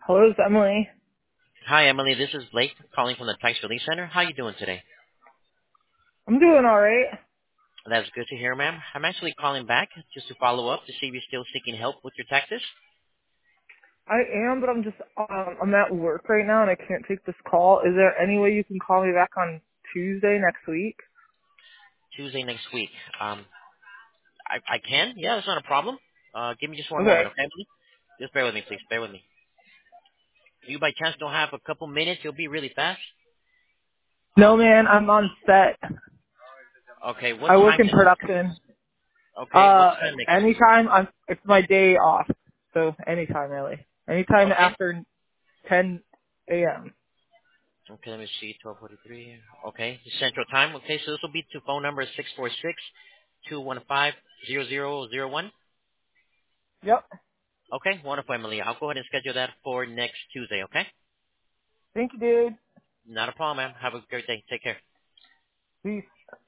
Hello, it's Emily. Hi, Emily. This is Blake calling from the Tax Relief Center. How you doing today? I'm doing all right. That's good to hear, ma'am. I'm actually calling back just to follow up to see if you're still seeking help with your taxes. I am, but I'm at work right now and I can't take this call. Is there any way you can call me back on Tuesday next week? Tuesday next week. I can. Yeah, that's not a problem. Give me just one Okay. moment, okay, Emily? Just bear with me, please. Bear with me. If you by chance don't have a couple minutes, you'll be really fast. No, man, I'm on set. Okay, what I work time in next week? production. Okay, what time next week? Anytime. It's my day off, so anytime really. Anytime Okay. after 10 a.m. Okay, let me see. 12:43. Okay, Central Time. Okay, so this will be to phone number 646-215-0001. Yep. Okay, wonderful, Emily. I'll go ahead and schedule that for next Tuesday, okay? Thank you, dude. Not a problem, ma'am. Have a great day. Take care. Peace.